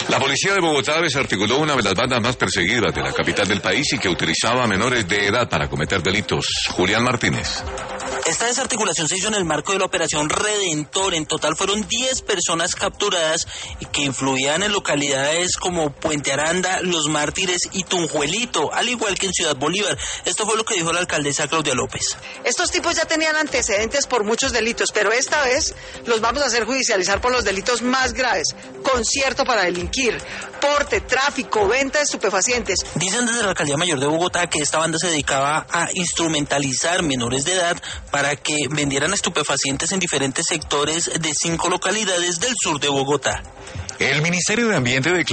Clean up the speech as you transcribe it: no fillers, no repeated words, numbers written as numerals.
La policía de Bogotá desarticuló una de las bandas más perseguidas de la capital del país y que utilizaba a menores de edad para cometer delitos. Julián Martínez. Esta desarticulación se hizo en el marco de la Operación Redentor. En total fueron 10 personas capturadas que influían en localidades como Puente Aranda, Los Mártires y Tunjuelito, al igual que en Ciudad Bolívar. Esto fue lo que dijo la alcaldesa Claudia López. Estos tipos ya tenían antecedentes por muchos delitos, pero esta vez los vamos a hacer judicializar por los delitos más graves: concierto para delinquir, porte, tráfico, venta de estupefacientes. Dicen desde la Alcaldía Mayor de Bogotá que esta banda se dedicaba a instrumentalizar menores de edad para que vendieran estupefacientes en diferentes sectores de 5 localidades del sur de Bogotá. El Ministerio de Ambiente declaró